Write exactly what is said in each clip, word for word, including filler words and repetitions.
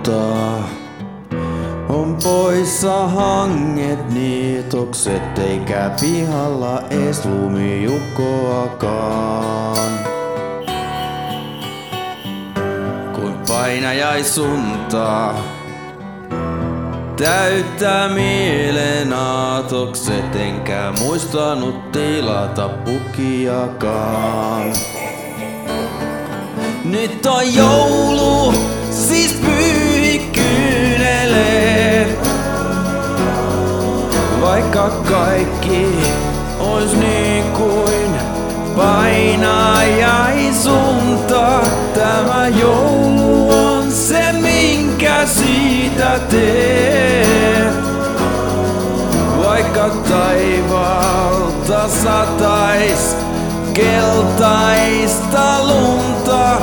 suuntaa. On poissa hanget, niitokset, eikä pihalla ees lumijukkoakaan. Kun painajaisuntaa täyttää mielen aatokset, enkä muistanut tilata pukiakaan. Nyt on joulu, siis pyyhi kyyneleet. Vaikka kaikki ois niin kuin painajaisunta, tämä joulu on se, minkä siitä teet. Vaikka taivaalta satais keltaista lunta,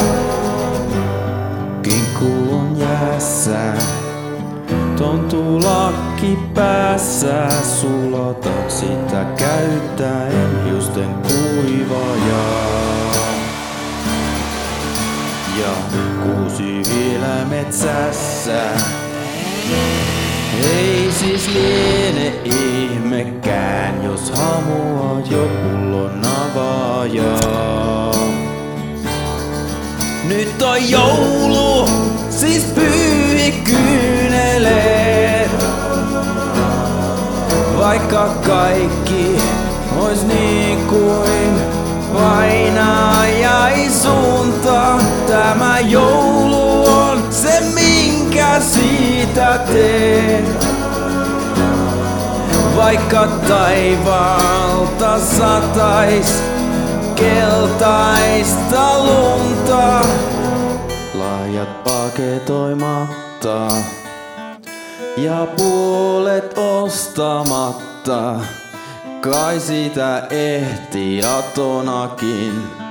kinkku on jäässä, tontulakki päässä, sulatat sitä käyttäen hiusten kuivajaa. Ja kuusi vielä metsässä, ei siis liene ihmekään, jos hamuaa jo pullon avaajaa. Nyt on joulu, siis pyyhi kyyneleet. Vaikka kaikki ois niin kuin painajaisunta, tämä joulu on se, minkä siitä teet. Vaikka taivaalta satais keltaista lunta, lahjat paketoimatta ja puolet ostamatta, kai sitä ehti atonakin.